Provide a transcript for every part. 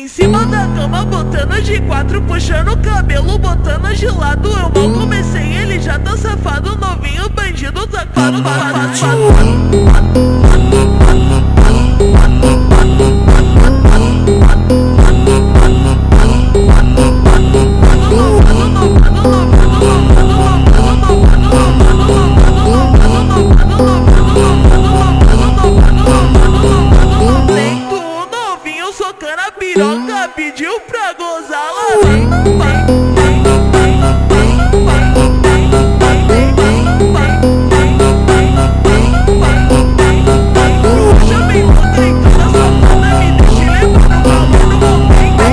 Em cima da cama, botando de quatro, puxando o cabelo, botando de lado. Eu mal comecei, ele já tá safado, novinho, bandido, safado. Socando a piroca, pediu pra gozar lá. Bruxa bem louca em toda safada, me deixa levar no calor do momento.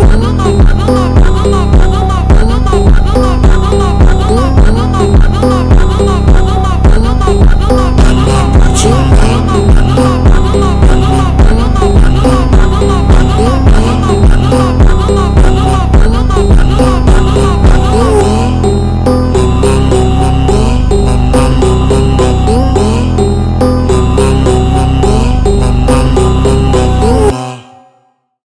No